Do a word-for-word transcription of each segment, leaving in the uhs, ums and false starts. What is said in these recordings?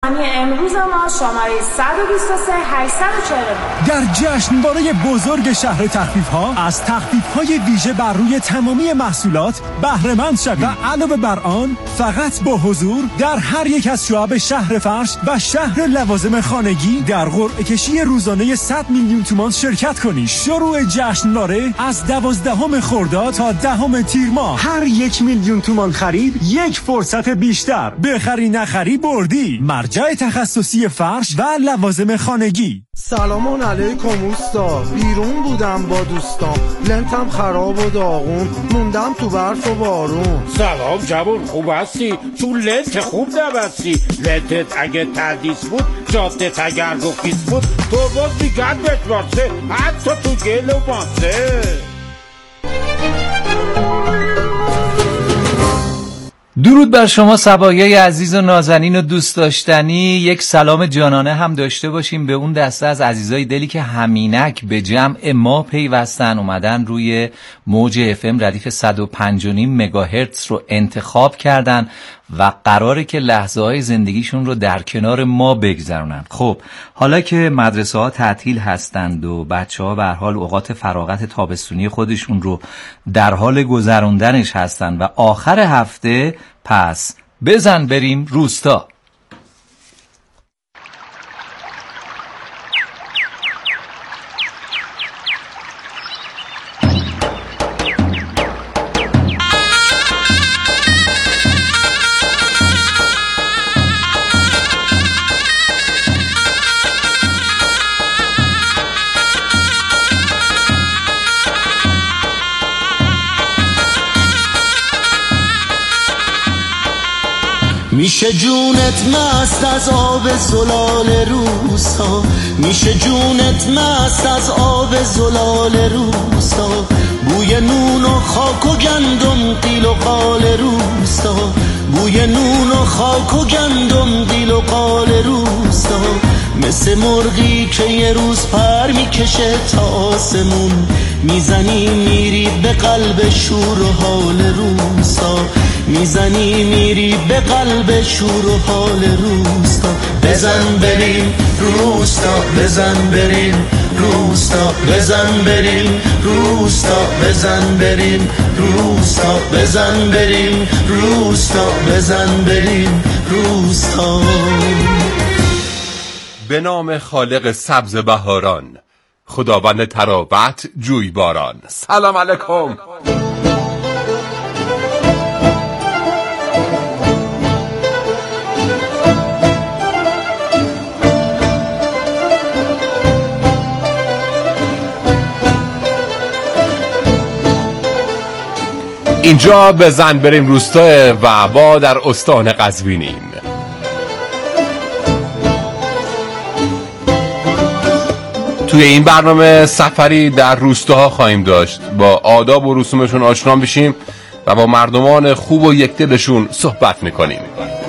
امروز ما شماره صد و بیست و سه هشتصد و چهل و در جشنواره بزرگ شهر تخفیف‌ها از تخفیف‌های ویژه بر روی تمامی محصولات بهره‌مند شوید و علاوه بر آن فقط با حضور در هر یک از شعب شهر فرش و شهر لوازم خانگی در قرعه کشی روزانه صد میلیون تومان شرکت کنید. شروع جشنواره از دوازدهم خرداد تا دهم تیر ماه. هر یک میلیون تومان خرید یک فرصت بیشتر. بخری نخری بردی. مرجع تخصصی فرش و لوازم خانگی. سلام علیکم اوستا، بیرون بودم با دوستام، لنتم خراب و داغون، موندم تو برف و بارون. سلام جوون، خوب هستی؟ تو لنت خوب نبستی. لنتت اگه تردیس بود، جادت اگر گفیس بود، تو باز دیگر بتواسه، حتی تو گل و ماسه. درود بر شما صبایای عزیز و نازنین و دوست داشتنی. یک سلام جانانه هم داشته باشیم به اون دسته از عزیزای دلی که همینک به جمع ما پیوستن، اومدن روی موج اف ام ردیف صد و پنج و نیم مگاهرتز رو انتخاب کردن و قراره که لحظه های زندگیشون رو در کنار ما بگذرونن. خب حالا که مدرسه ها تعطیل هستند و بچه ها به هر حال اوقات فراغت تابستونی خودشون رو در حال گذروندنش هستن و آخر هفته، پس بزن بریم روستا. میشه جونت مست از آب زلال روستا، میشه جونت مست از آب زلال روستا، بوی نون و خاک و گندم قیل و قال روستا، بوی نون و خاک و گندم قیل و قال روستا، مثل مرغی که یه روز پر میکشه تا آسمون، میزنی میری به قلب شور و حال روستا، میزنی میری به قلب شور و حال روستا. بزن بریم روستا، بزن بریم روستا، بزن بریم روستا، بزن بریم روستا، بزن بریم روستا، بزن بریم روستا. به نام خالق سبز بهاران، خداوند ترابت جویباران. سلام علیکم. اینجا بزن بریم روستا و با در استان قزوینیم. توی این برنامه سفری در روستاها خواهیم داشت، با آداب و رسومشون آشنا بشیم و با مردمان خوب و یکدلشون صحبت میکنیم.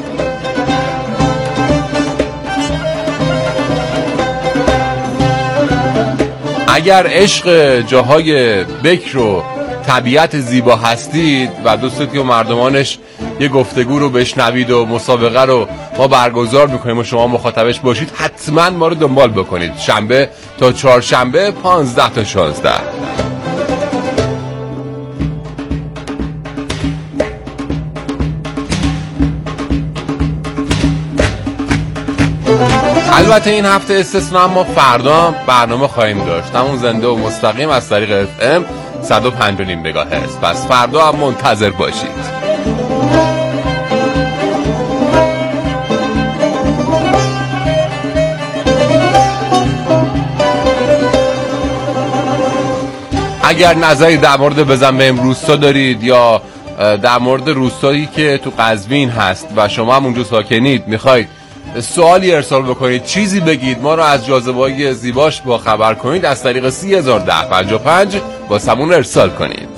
اگر عشق جاهای بکر و طبیعت زیبا هستید و دوستید که مردمانش یه گفتگو رو بشنوید و مسابقه رو ما برگزار میکنیم و شما مخاطبش باشید، حتما ما رو دنبال بکنید. شنبه تا چهارشنبه پانزده تا شانزده. البته این هفته استثنا، ما فردا برنامه خواهیم داشت، همون زنده و مستقیم از طریق اف ام صد و پنج و نیم مگاهرتز. پس فردا هم منتظر باشید. اگر نظری در مورد بزن بریم روستا دارید یا در مورد روستایی که تو قزوین هست و شما هم اونجا ساکنید میخواید سوالی ارسال بکنید، چیزی بگید، ما رو از جاذبه‌های زیباش با خبر کنید، از طریق سی هزار و ده پنجاه و پنج با سمون ارسال کنید.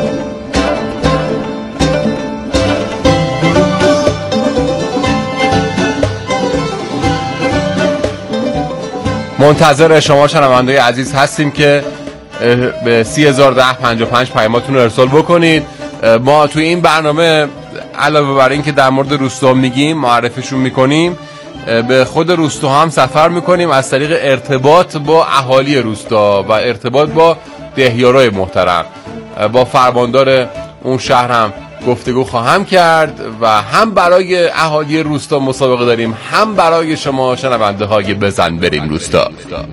منتظر شما شنونده‌های عزیز هستیم که به سی هزار و ده پنجاه و پنج پیاماتون رو ارسال بکنید. ما توی این برنامه علاوه بر این که در مورد روستا میگیم، معرفیشون میکنیم، به خود روستا هم سفر میکنیم از طریق ارتباط با اهالی روستا و ارتباط با دهیارای محترم. با فرماندار اون شهر هم گفتگو خواهم کرد و هم برای اهالی روستا مسابقه داریم، هم برای شما شنونده های بزن بریم روستا.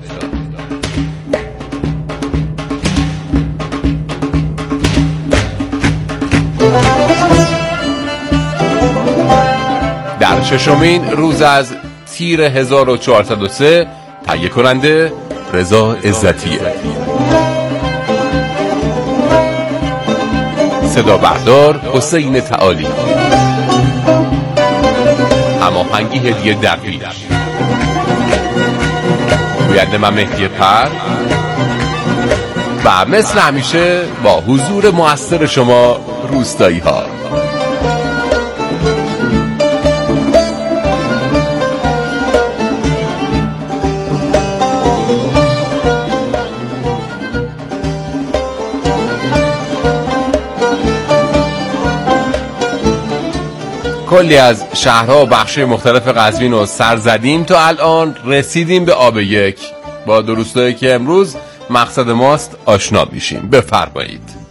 در ششمین روز از تیر هزار و چهارصد و سه تهیه کننده رضا عزتیه، صدا بردار حسین تعالی، هماهنگی هدیه دقیق، گوینده من مهدی پر و مثل همیشه با حضور مؤثر شما روستایی ها. کلی از شهرها و بخش‌های مختلف قزوین رو سر زدیم تا الان رسیدیم به آب یک. با دو روستایی که امروز مقصد ماست آشنا بشیم. بفرمایید.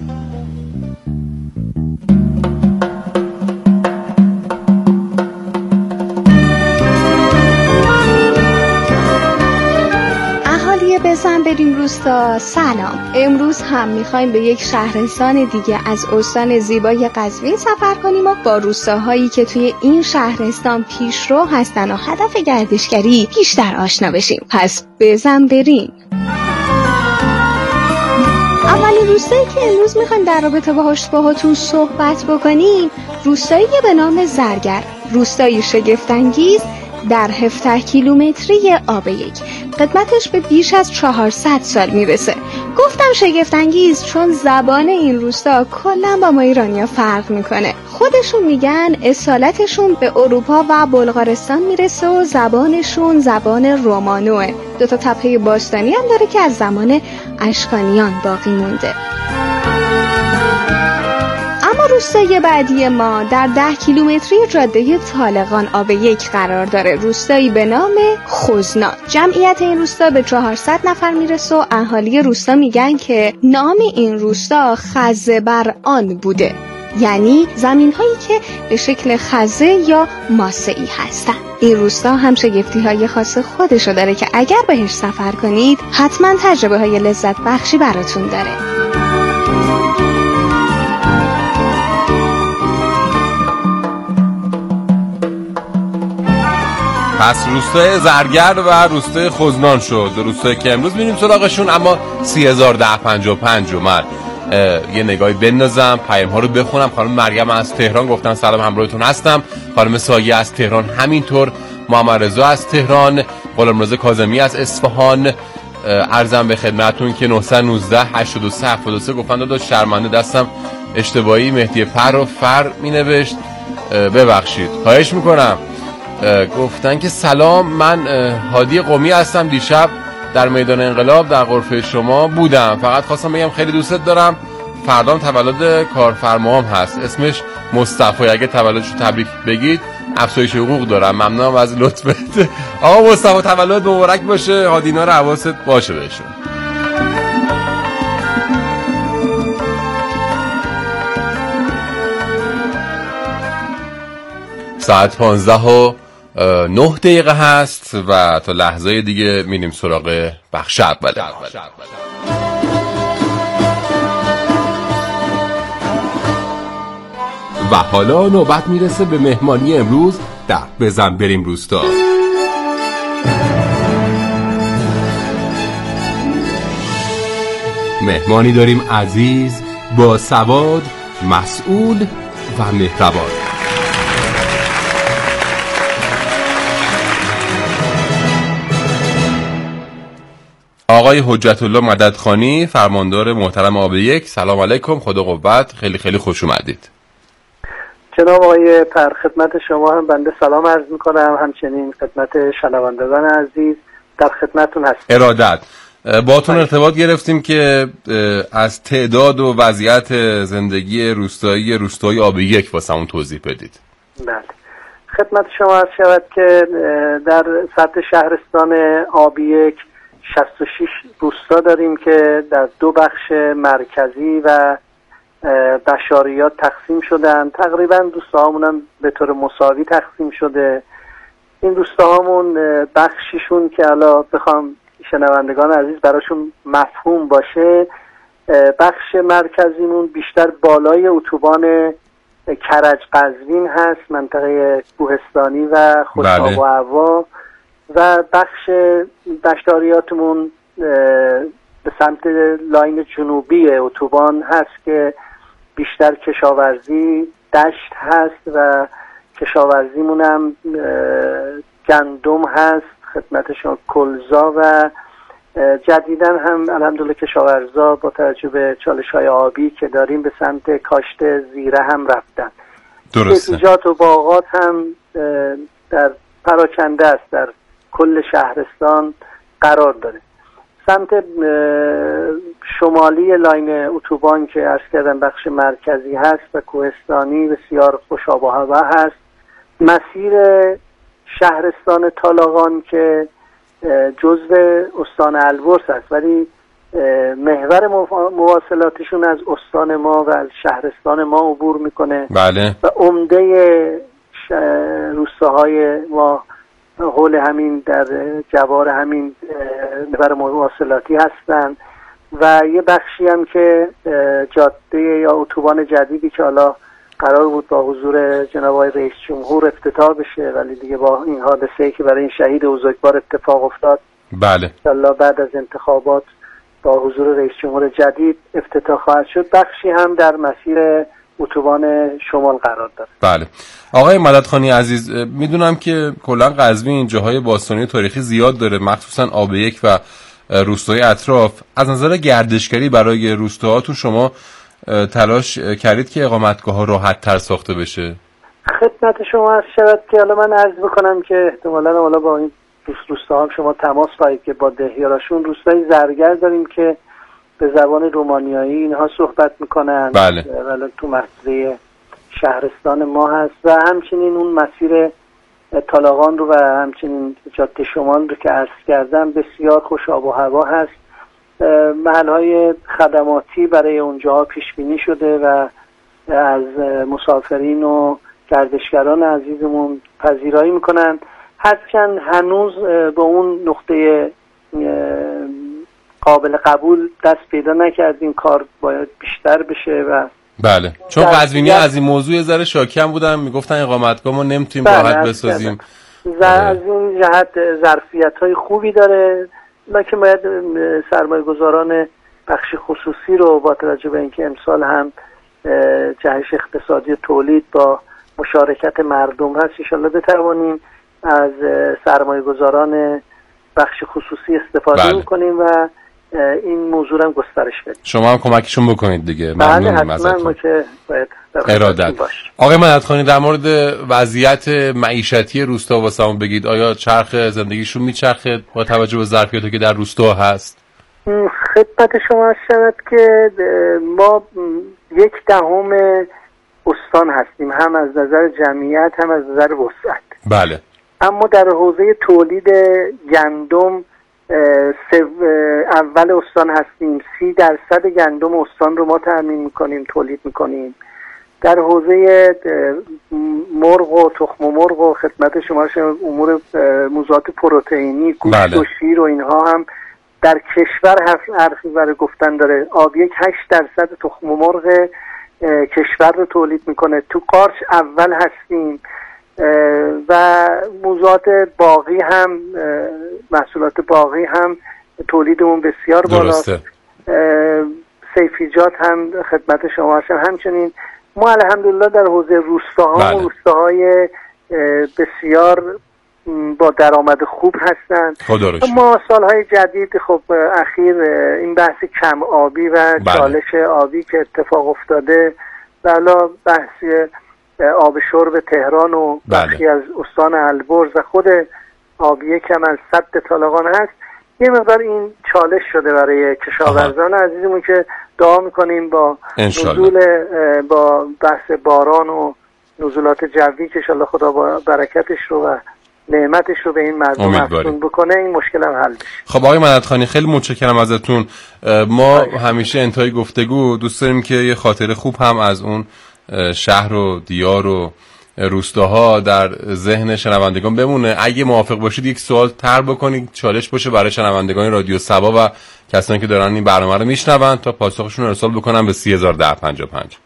بزن بریم روستا، سلام. امروز هم میخوایم به یک شهرستان دیگه از استان زیبای قزوین سفر کنیم و با روستاهایی که توی این شهرستان پیشرو هستن و هدف گردشگری بیشتر آشنا بشیم. پس بزن بریم. اولین روستایی که امروز میخوایم در رابطه باهاش باهاتون صحبت بکنیم روستایی به نام زرگر، روستایی شگفت‌انگیز در هفده کیلومتری آب یک. قدمتش به بیش از چهارصد سال میرسه. گفتم شگفت‌انگیز چون زبان این روستا کلا با ما ایرانی‌ها فرق میکنه. خودشون میگن اصالتشون به اروپا و بلغارستان میرسه و زبانشون زبان رومانوه. دو تا تپه باستانی هم داره که از زمان اشکانیان باقی مونده. اما روستای بعدی ما در ده کیلومتری جاده طالقان آب یک قرار داره. روستایی به نام خزنان. جمعیت این روستا به چهارصد نفر میرسه و اهالی روستا میگن که نام این روستا خزه بر آن بوده، یعنی زمین هایی که به شکل خزه یا ماسه‌ای هستن. این روستا هم شگفتی های خاص خودشو داره که اگر بهش سفر کنید حتما تجربه های لذت بخشی براتون داره. پس روستای زرگر و روستای خزنان شد، دو روستایی که امروز میریم سراغشون. اما سی هزار ده پنجاه و پنج من یه نگاهی بندازم، پیام ها رو بخونم. خانم مریم از تهران گفتن سلام همراهتون هستم. خانم سایه از تهران همینطور. محمد رضا از تهران. غلامرضا کاظمی از اصفهان. عرضم به خدمتتون که نه یک نه هشتاد و سه هفتاد و سه گفتن داداش شرمنده دستم اشتباهی مهدی پر و فر می نوشت، ببخشید خواهش میکنم. گفتن که سلام، من هادی قمی هستم، دیشب در میدان انقلاب در غرفه شما بودم، فقط خواستم بگم خیلی دوستت دارم، فردام تولد کارفرماام هست، اسمش مصطفی، اگه تولدشو تبریک بگید افزایش حقوق دارم، ممنونم از لطفت. آقا مصطفی تولد مبارک باشه، هادینا رو حواست باشه بهشون. ساعت پانزده و نه دقیقه هست و تا لحظه دیگه میریم سراغ بخش اوله. و حالا نوبت میرسه به مهمانی امروز در بزن بریم روستا. مهمانی داریم عزیز، با سواد، مسئول و مهربان. آقای حجت الله مددخانی، فرماندار محترم آب یک. سلام علیکم، خدا قوت، خیلی خیلی خوش اومدید. جناب آقای پر، خدمت شما هم بنده سلام عرض میکنم، همچنین خدمت شنوندگان عزیز در خدمتتون هستم. ارادت. باتون ارتباط گرفتیم که از تعداد و وضعیت زندگی روستایی روستای آب یک واسمون توضیح بدید. بله خدمت شما عرض شود که در سطح شهرستان آبی شصت و شش روستا داریم که در دو بخش مرکزی و بشاریات تقسیم شدن. تقریبا روستاهامون هم به طور مساوی تقسیم شده. این روستاهامون بخشیشون که حالا بخوام شنوندگان عزیز براشون مفهوم باشه، بخش مرکزیمون بیشتر بالای اتوبان کرج قزوین هست، منطقه کوهستانی و خوش آب و هوا، و بخش بشاریاتمون به سمت لاین جنوبی اتوبان هست که بیشتر کشاورزی دشت هست و کشاورزیمون هم گندم هست، خدمتشون کلزا، و جدیدن هم الحمدلله کشاورزا با توجه به چالش‌های آبی که داریم به سمت کاشت زیره هم رفتن. درسته. سبزیجات و باغات هم در پراکنده است، در کل شهرستان قرار داره. سمت شمالی لاین اتوبان که عرض کردم بخش مرکزی هست و کوهستانی بسیار خوش آب و هوا هست. مسیر شهرستان طالاقان که جزو استان البرز است ولی محور مواصلاتشون از استان ما و از شهرستان ما عبور میکنه. بله. و عمده روستاهای ما حول همین در جوار همین محور مواصلاتی هستن و یه بخشی هم که جاده یا اتوبان جدیدی که حالا قرار بود با حضور جناب آقای رئیس جمهور افتتاح بشه ولی دیگه با این حادثه‌ای که برای این شهید بزرگوار اتفاق افتاد، بله، انشالله بعد از انتخابات با حضور رئیس جمهور جدید افتتاح خواهد شد. بخشی هم در مسیر اتوبان شمال قرار داره. بله. آقای مددخانی عزیز، میدونم که کلا قزوین جاهای باستانی تاریخی زیاد داره، مخصوصا آب یک و روستای اطراف. از نظر گردشگری برای روستاهاتون شما تلاش کردید که اقامتگاه ها راحت تر ساخته بشه؟ خدمت شما عرض شود که حالا من عرض بکنم که احتمالاً حالا با این روستاها شما تماس خواهید که با دهیاراشون روستای زرگر داریم که به زبان رومانیایی اینها صحبت میکنن. بله. ولی تو مسیر شهرستان ما هست و همچنین اون مسیر طالاقان رو و همچنین جاده شمال رو که عرض کردم بسیار خوش آب و هوا هست. محل‌های خدماتی برای اونجاها پیش بینی شده و از مسافرین و گردشگران عزیزمون پذیرایی میکنن، هرچند هنوز به اون نقطه قابل قبول دست پیدا نکردیم. کار باید بیشتر بشه و بله، چون قزوینی‌ها از این موضوع یه ذره شاکی هم بودن، میگفتن اقامتگاه ما نمیتونیم بله راحت بسازیم. از این جهت ظرفیت‌های خوبی داره، لکن باید سرمایه گذاران بخش خصوصی رو با توجه به اینکه امسال هم جهش اقتصادی تولید با مشارکت مردم هست، انشالله بتوانیم از سرمایه گذاران بخش خصوصی استفاده بله. کنیم و این موضوع هم گسترش بدیم. شما هم کمکشون بکنید دیگه. بله حتما ما که باید ارادت. آقای مددخانی، در مورد وضعیت معیشتی روستا واسمون بگید. آیا چرخ زندگیشون میچرخه با توجه به ظرفیاتی که در روستا هست؟ خدمت شما شود که ما یک دهم استان هستیم، هم از نظر جمعیت هم از نظر وسعت. بله. اما در حوزه تولید گندم اول استان هستیم. سی درصد گندم استان رو ما تامین میکنیم، تولید میکنیم. در حوزه مرغ و تخم مرغ و خدمت شما امور موضوعات پروتئینی، گوشت بله. و شیر و اینها هم در کشور حرفی برای گفتن داره. آب یک هشت درصد تخم مرغ کشور رو تولید میکنه. تو قارچ اول هستیم و موضوعات باقی هم محصولات باقی هم تولیدمون بسیار بالاست. سیفیجات هم خدمت شما هستم. همچنین ما الحمدلله در حوزه روستاها بله. و روستاهای بسیار با درآمد خوب هستند. ما سالهای جدید خب اخیر این بحث کم آبی و بله. چالش آبی که اتفاق افتاده و حالا بحث آب شرب تهران و بخشی بله. از استان البرز و خود آبیه کم از سد طالاقان هست، یه مقدار این چالش شده برای کشاورزان عزیزمون که دعا میکنیم با نزول با بحث باران و نزولات جوی که انشالله خدا با برکتش رو و نعمتش رو به این مردم افزون بکنه این مشکل هم حل بشه. خب آقای مددخانی خیلی متشکرم ازتون. ما همیشه انتهای گفتگو دوست داریم که یه خاطره خوب هم از اون شهر و دیار و روستاها در ذهن شنوندگان بمونه. اگه موافق باشید یک سوال طرح بکنید، چالش باشه برای شنوندگان رادیو صبا و کسانی که دارن این برنامه رو میشنون تا پاسخشون رو ارسال بکنن به سی هزار و ده پنجاه و پنج.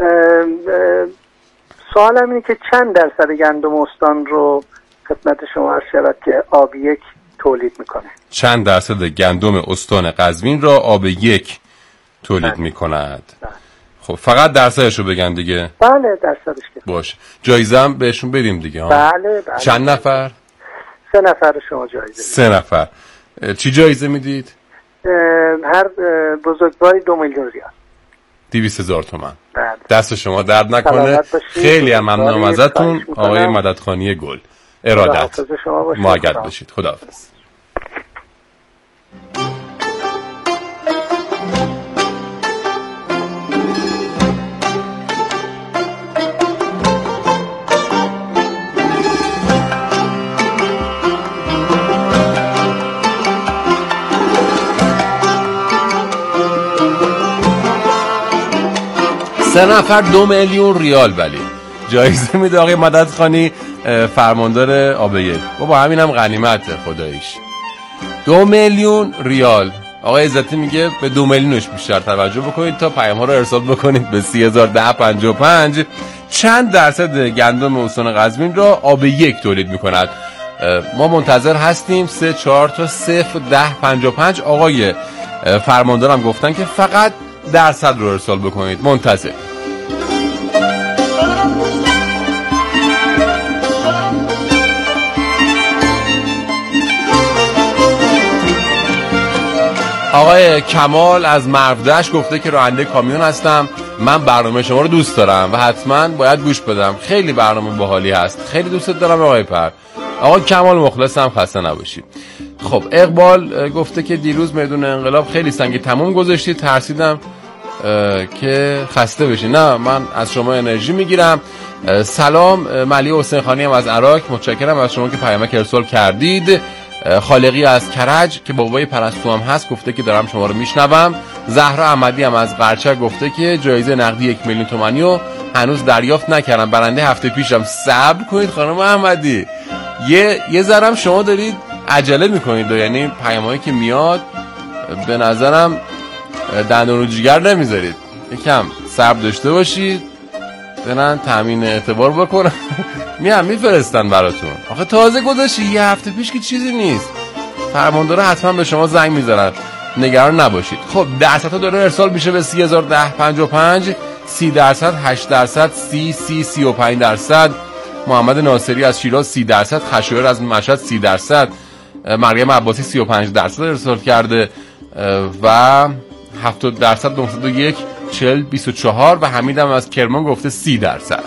سوالم اینه که چند درصد گندم استان رو خدمت شما عرض شود که آب یک تولید میکنه؟ چند درصد گندم استان قزوین را آب یک تولید میکند؟ خب فقط درصدش رو بگن دیگه. بله درصدش که باشه. جایزه هم بهشون بدیم دیگه. بله بله. چند نفر؟ سه نفر شما جایزه. سه نفر. چی جایزه میدید؟ هر بزرگواری دو میلیون ریال. دویست هزار تومان. بله. دست شما درد نکنه. خیلی هم ممنونم ازتون آقای مددخانی گل. ارادت. مؤید باشید. خداحافظ. سه نفر دو میلیون ریال ولی جایزه میده آقای مددخانی فرماندار آب یک. بابا همین هم غنیمته خداییش. دو میلیون ریال. آقای عزتی میگه به دو میلیونش بیشتر توجه بکنید تا پیام ها رو ارسال بکنید به سی هزار و ده پنجاه و پنج. چند درصد گندم استان قزوین را آب یک تولید میکند؟ ما منتظر هستیم. سه چهار تا صفر ده پنجاه و پنج. آقای فرماندارم گفتن که فقط درصد رو ارسال بکنید. منتظر. آقای کمال از مرودش گفته که راننده کامیون هستم، من برنامه شما رو دوست دارم و حتما باید گوش بدم، خیلی برنامه باحالی هست، خیلی دوست دارم آقای پر. آقای کمال مخلصم، خسته نباشید. خب اقبال گفته که دیروز میدون انقلاب خیلی سنگی تموم گذاشتید، ترسیدم که خسته بشی. نه من از شما انرژی میگیرم. سلام ملی حسین خانی هم از عراق، متشکرم از شما که پیامک ارسال کردید. خالقی از کرج که بابای پرستو هم هست گفته که دارم شما رو میشنوم. زهرا احمدی هم از قرچک گفته که جایزه نقدی یک میلیون تومانی رو هنوز دریافت نکردم، برنده هفته پیشم. صبر کنید خانم احمدی، یه یه ذرم شما دارید عجله میکنید، یعنی پیامایی که میاد به نظرم دندون رو جگر نمیذارید، یکم صبر داشته باشید، برن تامین اعتبار بکنن میام میفرستن براتون. آخه تازه گذاشتی یه هفته پیش که چیزی نیست. فرماندارا حتما به شما زنگ میزنن، نگران نباشید. خب درصدها داره ارسال میشه به سی هزار و ده پنجاه و پنج. سی درصد، هشت درصد، سی سی سی و پنج درصد. محمد ناصری از شیراز سی درصد، خشایار از مشهد سی درصد، مریم عباسی سی و پنج درصد ارسال کرده و هفتاد درصد نهصد و یک چهل بیست و چهار و حمید هم از کرمان گفته سی درصد.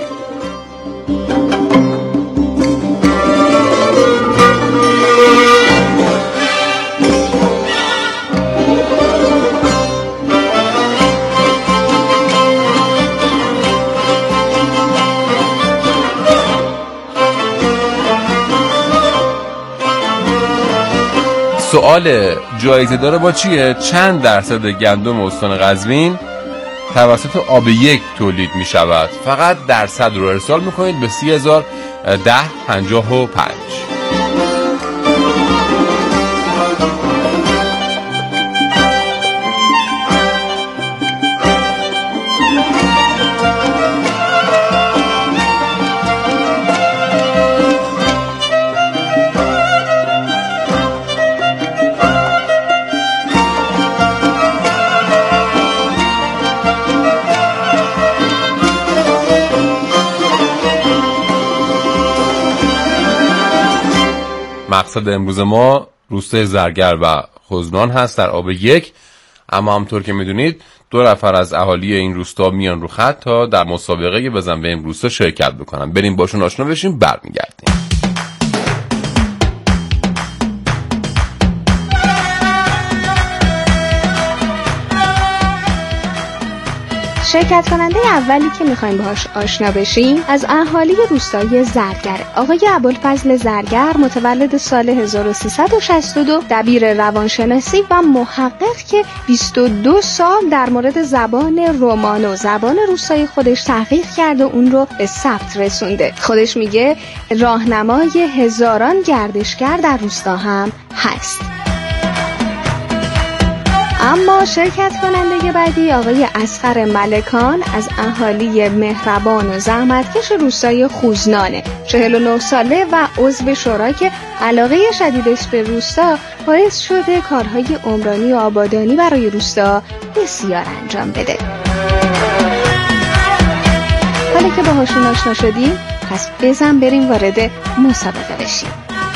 سوال جایزه داره با چیه؟ چند درصد گندم استان قزوین توسط آب یک تولید می شود؟ فقط درصد رو ارسال میکنید به سی هزار و ده پنجاه و پنج. مقصد امروز ما روستای زرگر و خزنان هست در آب یک، اما همطور که میدونید دو نفر از اهالی این روستا میان رو خط تا در مسابقه بزن به این روستا شرکت بکنن. بریم باشون آشنا بشیم، برمیگردیم. شرکت کننده اولی که میخوایم باهاش آشنا بشیم از اهالی روستای زرگر، آقای ابوالفضل زرگر، متولد سال هزار و سیصد و شصت و دو، دبیر روانشناسی و محقق که بیست و دو سال در مورد زبان رومانو، زبان روستای خودش تحقیق کرده و اون رو به ثبت رسونده. خودش میگه راهنمای هزاران گردشگر در روستا هم هست. اما شرکت کننده بعدی آقای اصغر ملکان از اهالی مهربان و زحمتکش روستای خوزنانه، چهل و نه ساله و عضو شورا که علاقه شدیدش به روستا باعث شده کارهای عمرانی و آبادانی برای روستا بسیار انجام بده. حالا که باهاشون آشنا شدیم، پس بزن بریم وارد مسابقه بشیم.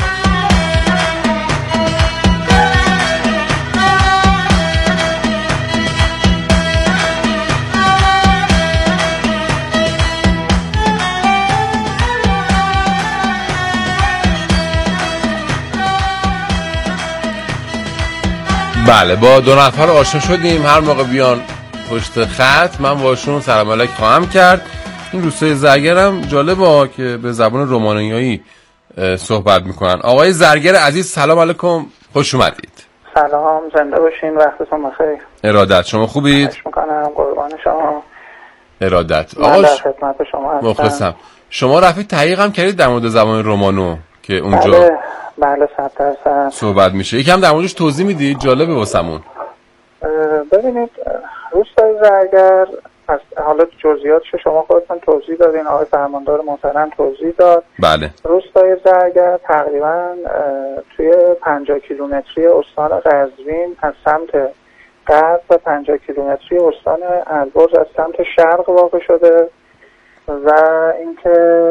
بله، با دو نفر آشنا شدیم. هر موقع بیان پشت خط من باشون سلام علیک خواهم کرد. این روستای زرگرم جالبه که به زبان رومانیایی صحبت میکنن. آقای زرگر عزیز سلام علیکم، خوش اومدید. سلام، زنده باشین، وقتتون بخیر. ارادت، شما خوبید؟ خوش میکنم، قربان شما. ارادت. آقا در خدمت شما هستم. مخلصم. شما رفیق تحقیق هم کردید در مورد زبان رومانو که اونجا بله بله صد درصد صحبت میشه. یکم در موردش توضیح میدید؟ جالبه واسمون. ببینید روستای زرگر از حالا جزئیاتش شما خودتون توضیح دادین، آقای فرماندار محترم توضیح داد. بله. روستای زرگر تقریبا توی پنجاه کیلومتری استان قزوین از سمت غرب و پنجاه کیلومتری استان البرز از سمت شرق واقع شده و اینکه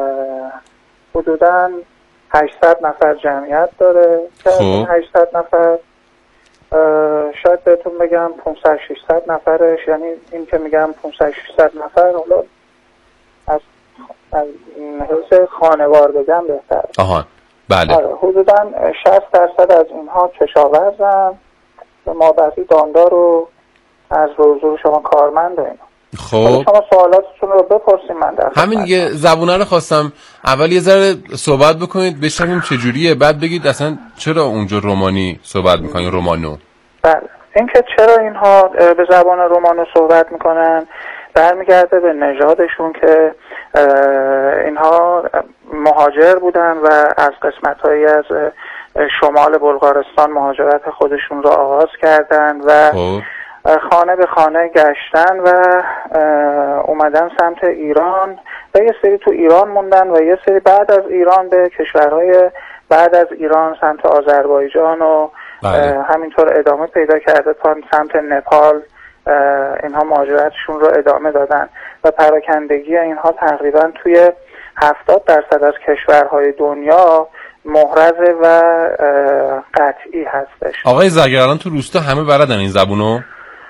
حدوداً هشتصد نفر جمعیت داره. خب هشتصد نفر شاید بهتون بگم پانصد ششصد نفرش، یعنی این که میگم پانصد ششصد نفر حالا از از حیث خانوار بگم بهتر. آها بله. آره حدوداً شصت درصد از اینها کشاورزن و ما بقیه داندار و از حضور شما کارمند و اینا. خب شما سوالاتتون رو بپرسیم من در همین دیگه. زبونه رو خواستم اول یه ذره صحبت بکنید بشنویم چجوریه، بعد بگید اصلا چرا اونجا رومانی صحبت میکنن، رومانو. بله، اینکه چرا اینها به زبان رومانو صحبت میکنن برمیگرده به نژادشون که اینها مهاجر بودن و از قسمت‌هایی از شمال بلغارستان مهاجرت خودشون رو آغاز کردن و خب خانه به خانه گشتن و اومدن سمت ایران و یه سری تو ایران موندن و یه سری بعد از ایران به کشورهای بعد از ایران سمت آذربایجان و بله. همینطور ادامه پیدا کرده تا سمت نپال اینها مهاجرتشون رو ادامه دادن و پراکندگی اینها تقریبا توی هفتاد درصد از کشورهای دنیا محرز و قطعی هستش. آقای زرگر الان تو روستا همه بلدن این زبونو؟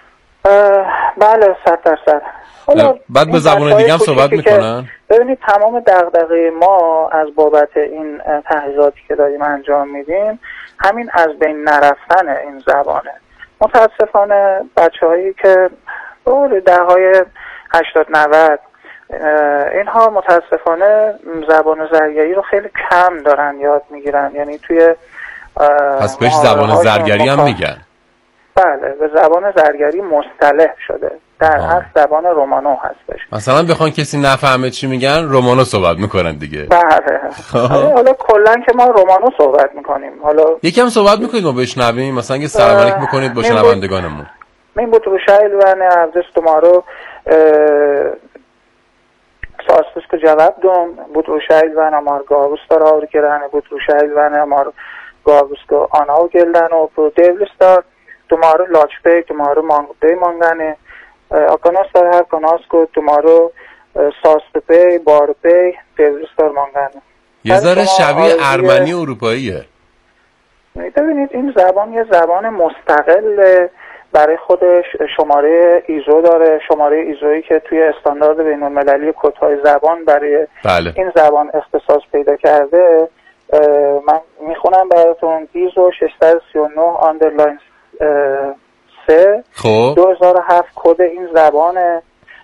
بله صد درصد. بعد به زبان دیگه هم صحبت میکنن؟ ببینید تمام دغدغه ما از بابت این تحقیقاتی که داریم انجام میدیم همین از بین نرفتن این زبانه. متاسفانه بچه هایی که دههای هشتاد نود اینها متاسفانه زبان زرگری رو خیلی کم دارن یاد میگیرن، یعنی توی پس بهش زبان زرگری هم میگن؟ بله، به زبان زرگری مصطلح شده، در اصل زبان رومانو هستش. مثلا بخوان کسی نفهمه چی میگن رومانو صحبت میکنن دیگه. بله. حالا کلا که ما رومانو صحبت میکنیم. حالا یکم صحبت میکنید ما بشنویم، مثلا یه سلام علیک بکنید با شنوندگانمون. من bu Rushayl و ne ارزش tomorrow ساستش که جواب دم bu Rushayl و ne mar gavus dara kirane bu Rushayl و ne mar gavus ko ana geldan o pro devlistar tomorrow lachpe tomorrow mangde mangane akanas dar har kanas ko tomorrow ساستپی بارپی devlistar mangane. یه ذره شبیه ارمنی اروپاییه. ببینید این زبان یه زبان مستقل برای خودش شماره ایزو داره، شماره ایزویی که توی استاندارد بین المللی کدهای زبان برای بله. این زبان اختصاص پیدا کرده. من میخونم براتون ایزو ششصد و سی و نه آندرلاین سه خب دو هزار و هفت کد این زبانه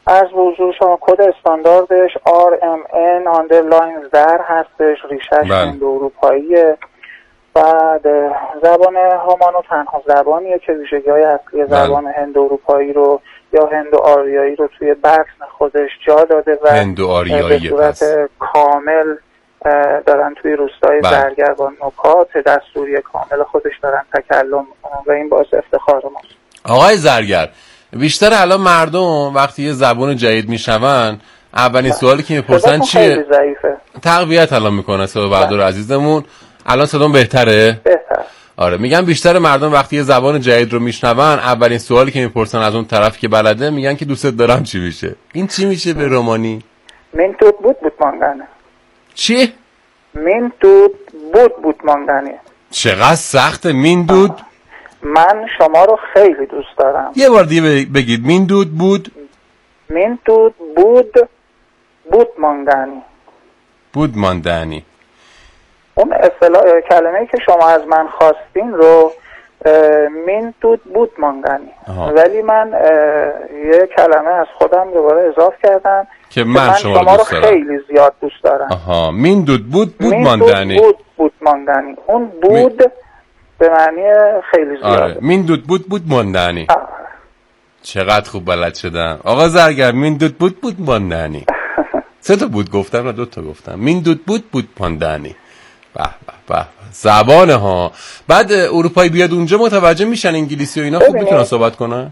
از حضور شما کد استانداردش آر ام ان آندرلاین زر هستش، ریشش هند اروپاییه. بعد زبان رومانو تنها زبانیه که ویژگی‌های اصلی زبان هند اروپایی رو یا هند آریایی رو توی بطن خودش جا داده و هند آریایی به صورت پس. کامل دارن توی روستای زرگر با نکات دستوری کامل خودش دارن تکلم و این باعث افتخار ماست. آقای زرگر، بیشتر الان مردم وقتی یه زبان جدید میشنون اولین سوالی که میپرسن چیه؟ تقویت الان میکنه صدا بردار عزیزمون. الان صدام بهتره؟ بهتر. آره، میگم بیشتر مردم وقتی یه زبان جدید رو میشنون اولین سوالی که میپرسن از اون طرف که بلده میگن که دوست دارم چی میشه؟ این چی میشه به رومانی؟ من توت بود بود ماندنه. چی؟ من توت بود بود ماندنه. چقدر سخته مین دود؟ من شما رو خیلی دوست دارم. یه بار دیگه بگید. مین دود بود؟ مین دود بود بود ماندنی. بود ماندنی. اون اصطلاح کلمه‌ای که شما از من خواستین رو مین دود بود ماندنی، ولی من یه کلمه از خودم دوباره اضافه کردم که من, من شما, شما رو دارم. خیلی زیاد دوست دارم. آها، مین دود بود بود مین ماندنی. دود بود بود ماندنی. اون بود می... به معنی خیلی زیاده. آره، مین دود بود بود ماندنی. آه. چقدر خوب بلد شدم آقا زرگر. مین دود بود بود ماندنی. سه تا بود گفتم نه دو تا گفتم. مین دود بود بود ماندنی. به به به زبانه ها. بعد اروپایی بیاد اونجا متوجه میشن انگلیسی و اینا خوب میتونن صحبت کنن؟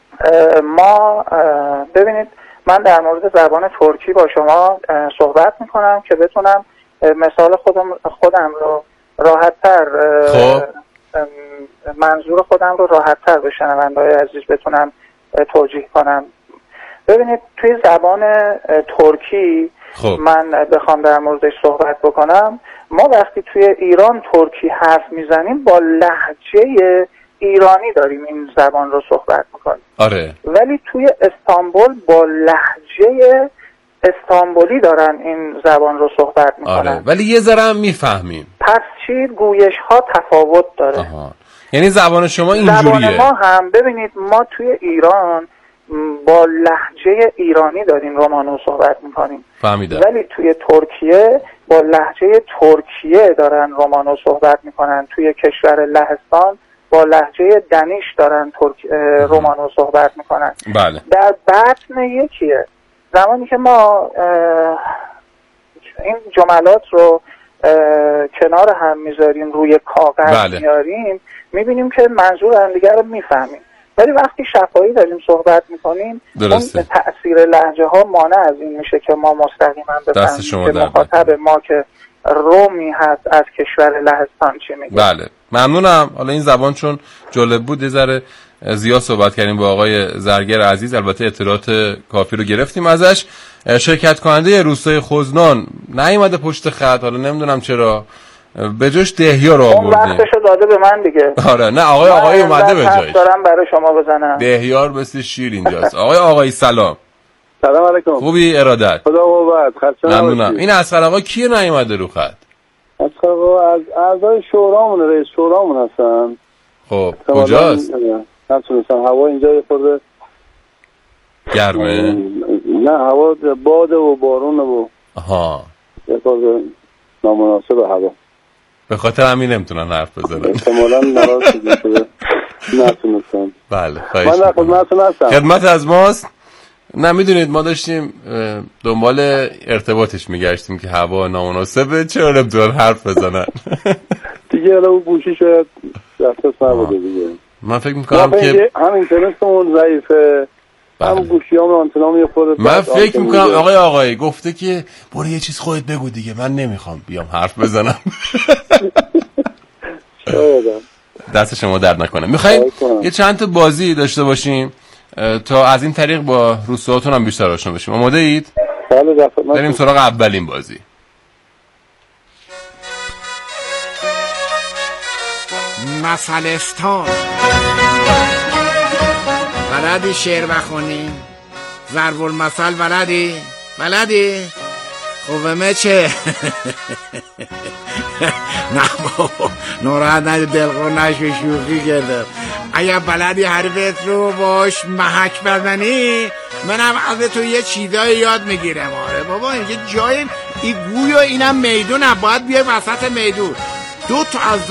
ما ببینید من در مورد زبان ترکی با شما صحبت میکنم که بتونم مثال خودم خودم رو راحت‌تر خب منظور خودم رو راحت‌تر به شنونده‌های عزیز بتونم توجیه کنم. ببینید توی زبان ترکی خب. من بخوام در موردش صحبت بکنم، ما وقتی توی ایران ترکی حرف میزنیم با لهجه ایرانی داریم این زبان رو صحبت میکنیم. آره. ولی توی استانبول با لهجه استانبولی دارن این زبان رو صحبت میکنن. آره. ولی یه ذره هم میفهمیم. پس چی گویش ها تفاوت داره. آها. یعنی زبان شما اینجوریه. زبان ما هم ببینید ما توی ایران با لهجه ایرانی داریم رومانو صحبت میکنیم. فهمیدم. ولی توی ترکیه با لهجه ترکیه دارن رومانو صحبت میکنن. توی کشور لهستان با لهجه دنیش دارن ترک رومانو صحبت میکنن. بله. در بطن یکیه. زمانی که ما این جملات رو کنار هم میذاریم روی کاغذ بله. میاریم میبینیم که منظور هم دیگر رو میفهمیم. ولی وقتی شفاهی داریم صحبت میکنیم اون تأثیر لهجه ها مانع از این میشه که ما مستقیما بفهمیم که مخاطب ما که رومی هست از کشور لهستان چی میگه. بله ممنونم. حالا این زبان چون جالب بود یه ذره زیاد صحبت کردیم با آقای زرگر عزیز. البته اطلاعات کافی رو گرفتیم ازش. شرکت کننده روستای خوزنان نیومده پشت خط، حالا نمیدونم چرا، به جاش دهیار رو آوردیم. اون وقتشو داده به من دیگه. آره نه آقای آقای اومده به جاش. دارم برای شما بزنم. دهیار مثل شیر اینجاست. آقای آقای سلام. سلام علیکم. خوبی ارادت؟ خدا قوت. خسته نباشید. ممنونم. این اصغر آقا کی نیومده رو خط؟ اصغر آقا از اعضای شورامون، رئیس شورامون هستن. خب کجاست؟ نتونستم. هوا اینجا یه خورده گرمه؟ نه هوا باده و بارونه و آها یه خورده نامناسب هوا. به خاطر همین نمیتونن حرف بزنن. احتمالاً ناراحت شده. نتونستم. بله خواهش من در خدمتتون هستم. خدمت از ماست. نه میدونید ما داشتیم دنبال ارتباطش میگشتیم که هوا نامناسبه، چرا نمیتونن حرف بزنن. دیگه الان گوشی شاید دسترس نبوده دیگه. من فکر میکنم که هم اینترنتمون ضعیفه، هم گوشیام آنتنام یه خورده. من فکر میکنم آقای آقای گفته که برو یه چیز خودت بگو دیگه، من نمیخوام بیام حرف بزنم. دست شما درد نکنه. میخوایم یه چند تا بازی داشته باشیم تا از این طریق با روستاهاتون هم بیشتر آشنا بشیم. آماده اید؟ بله. بریم سراغ اولین بازی. مثلستان. بلدی شعر بخونی؟ ضرب المثل بلدی؟ بلدی؟ خوبه چه؟ نه بابا نوراحت نشو، دلخور نشو، شوخی کردم. اگه بلدی حرفت رو باش محک بزنی منم از تو یه چیزایی یاد میگیرم. آره بابا اینجا جای این گوی و اینم میدونم، باید بیای وسط میدون. دو تا از